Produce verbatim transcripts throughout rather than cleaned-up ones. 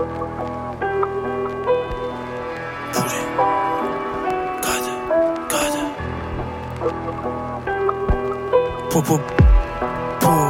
پوری گاده گاده پو پو پو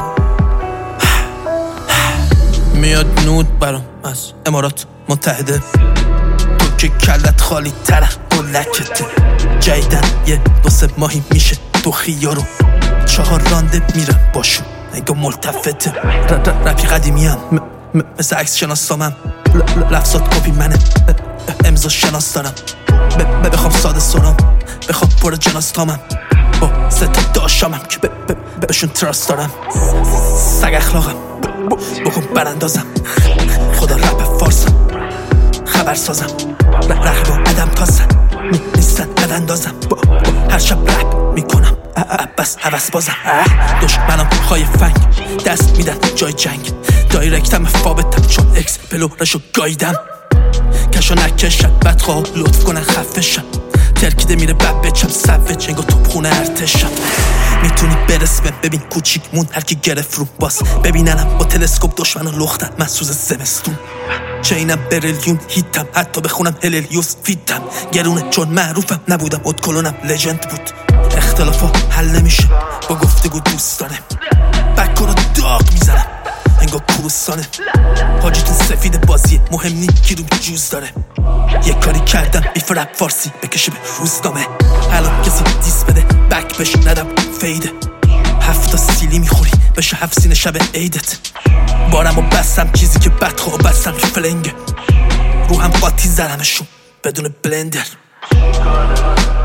میاد نود برام از امارات متحده، تو که کلت خالی تره و لکته. جایدن یه دو سه ماهی میشه تو خیارو، چهار رانده میرم باشون نگاه ملتفته. رپی قدیمی هم مثل عکس شناسامم، لفظات کپی منه، امضا شناس دارم. بخوام ساده سرام، بخوام پر جناس تامم، با سه تا داشامم که بهشون تراست دارم. سگ اخلاقم بکن براندازم، خدا رپ فارسم خبر سازم. رقیب و عدم تازم نیستن عد اندازم، با هر شب رپ میکنم بس حوث بازم. دشمنم خواهی فنگ دست میدن جای جنگ، دایرکتم فابتم چون اکس پلورشو گایدم. کشو نکشم بدخواه لطف کنن خفشم، ترکیده میره بب بچم سوج انگا توب خونه ارتشم. میتونی برسمه ببین کوچیک مون هرکی گرفت رو باس، ببیننم با تلسکوپ دشمنو لختن من سوز زمستون. چینم بریلیون هیتم، حتی بخونم هلیلیوس فیتم. گرونه چون معروفم نبودم ادکلونم لجند بود. اختلافا حل نمیشه با گفتگو دوستانه، بکن رو داغ میزنم انگا کروسانه. حاجیتون سفید بازیه مهم نی کی رو جوز داره. یه کاری کردم بیف رپ فارسی بکشه به روزنامه. الان کسی دیس بده بک بش ندم فیده، هفتا سیلی میخوری بشه هفت سینه شب عیدت. بارم و بستم چیزی که بدخواه بستم که فلنگه، رو هم قاطی زدمشون بدون بلندر.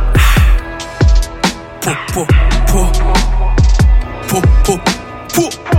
پو پو پو پو پو پو